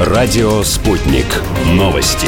Радио «Спутник». Новости.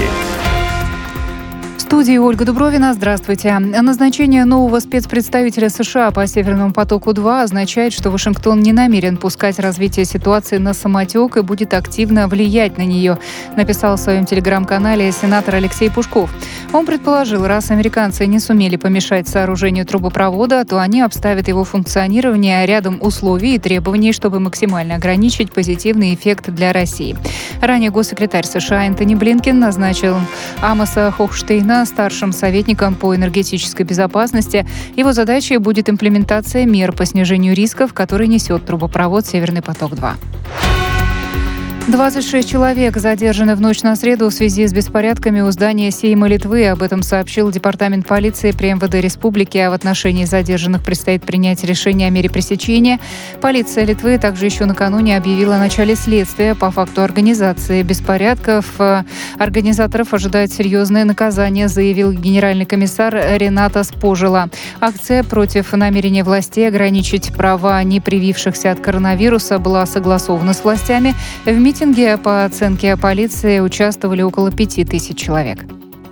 В студии Ольга Дубровина. Здравствуйте. Назначение нового спецпредставителя США по «Северному потоку-2» означает, что Вашингтон не намерен пускать развитие ситуации на самотек и будет активно влиять на нее, написал в своем телеграм-канале сенатор Алексей Пушков. Он предположил, раз американцы не сумели помешать сооружению трубопровода, то они обставят его функционирование рядом условий и требований, чтобы максимально ограничить позитивный эффект для России. Ранее госсекретарь США Энтони Блинкен назначил Амоса Хохштейна старшим советником по энергетической безопасности. Его задачей будет имплементация мер по снижению рисков, которые несет трубопровод «Северный поток-2». 26 человек задержаны в ночь на среду в связи с беспорядками у здания Сейма Литвы. Об этом сообщил Департамент полиции при МВД Республики. А в отношении задержанных предстоит принять решение о мере пресечения. Полиция Литвы также еще накануне объявила о начале следствия по факту организации беспорядков. Организаторов ожидает серьезное наказание, заявил генеральный комиссар Ренатас Пожила. Акция против намерения властей ограничить права не привившихся от коронавируса была согласована с властями. В митинге, по оценке полиции, участвовали около 5000 человек.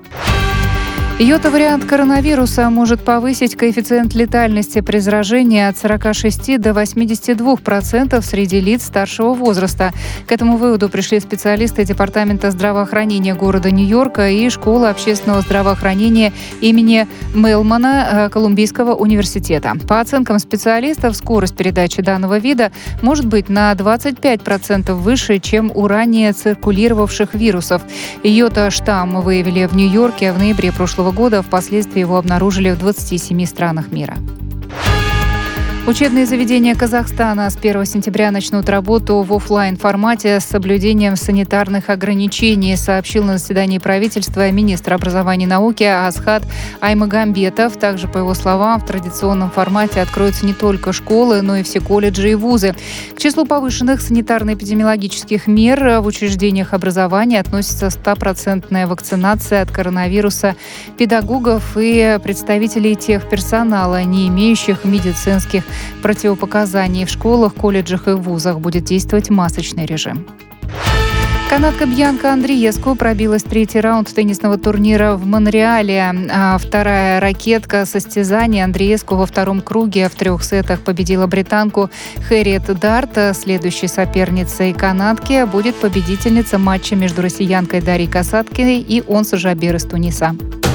Йота-вариант коронавируса может повысить коэффициент летальности при заражении от 46 до 82% среди лиц старшего возраста. К этому выводу пришли специалисты Департамента здравоохранения города Нью-Йорка и Школы общественного здравоохранения имени Мелмана Колумбийского университета. По оценкам специалистов, скорость передачи данного вида может быть на 25% выше, чем у ранее циркулировавших вирусов. Йота-штамм выявили в Нью-Йорке в ноябре прошлого года. Впоследствии его обнаружили в 27 странах мира. Учебные заведения Казахстана с 1 сентября начнут работу в офлайн-формате с соблюдением санитарных ограничений, сообщил на заседании правительства министр образования и науки Асхат Аймагамбетов. Также, по его словам, в традиционном формате откроются не только школы, но и все колледжи и вузы. К числу повышенных санитарно-эпидемиологических мер в учреждениях образования относится 100% вакцинация от коронавируса педагогов и представителей техперсонала, не имеющих медицинских противопоказаний. В школах, колледжах и вузах будет действовать масочный режим. Канадка Бьянка Андрееску пробилась в третий раунд теннисного турнира в Монреале. Вторая ракетка состязания Андрееску во втором круге в 3 сетах победила британку Хэрриет Дарт. Следующей соперницей канадки будет победительница матча между россиянкой Дарьей Касаткиной и Онса Жабер из Туниса.